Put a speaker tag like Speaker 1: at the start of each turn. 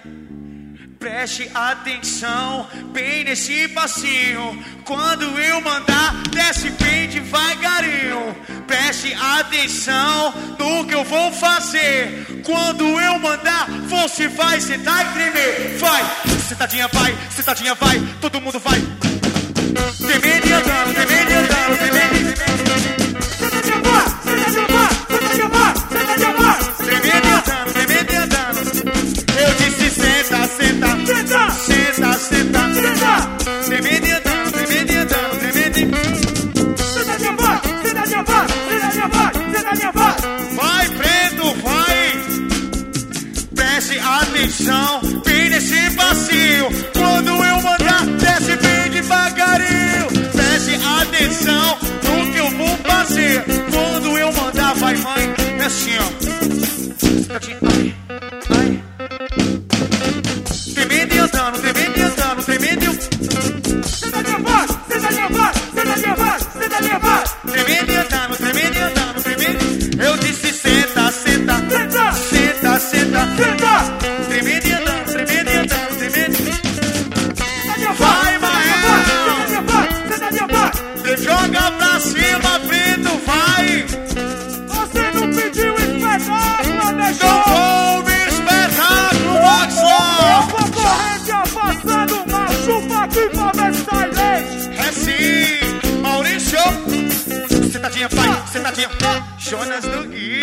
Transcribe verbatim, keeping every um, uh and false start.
Speaker 1: Preste atenção, bem nesse passinho. Quando eu mandar, desce bem devagarinho. Preste atenção no que eu vou fazer. Quando eu mandar, você vai sentar e tremer. Vai, sentadinha vai, sentadinha vai, todo mundo vai. Tremendo e andando, tremendo e andando, tremendo e andando. Sentadinha vai, sentadinha vai, sentadinha vai, sentadinha vai. Tremendo e andando, tremendo e andando. Eu disse senta, senta, senta, senta, senta, senta. Tremendo e andando, tremendo e andando, tremendo e... Sentadinha vai, sentadinha vai, sentadinha vai, sentadinha vai. Vai, preto, vai. Preste atenção, bem nesse passinho. Quando eu mandar, desce bem devagarinho. Preste atenção no que eu vou fazer. Quando eu mandar, vai, mãe. É assim, ó. Ai, ai. Tremendo e andando, tremendo e andando, tremendo e... Sentadinha vai, sentadinha vai, sentadinha vai, sentadinha vai. Tremendo e andando, tremendo e andando, tremendo. Eu disse senta, senta, senta, senta, senta, senta. Tremendo e andando, tremendo e andando, tremendo. Sentadinha vai, Mael. Sentadinha vai, sentadinha vai. Você joga pra cima, preto, vai. Você não pediu espetáculo, deixou. Não houve espetáculo, Maxon. Concorrente afastando uma chupa aqui pra ver se sai leite. É sim, Maurício. Sentadinha, pai, sentadinha. Jonas do Gui.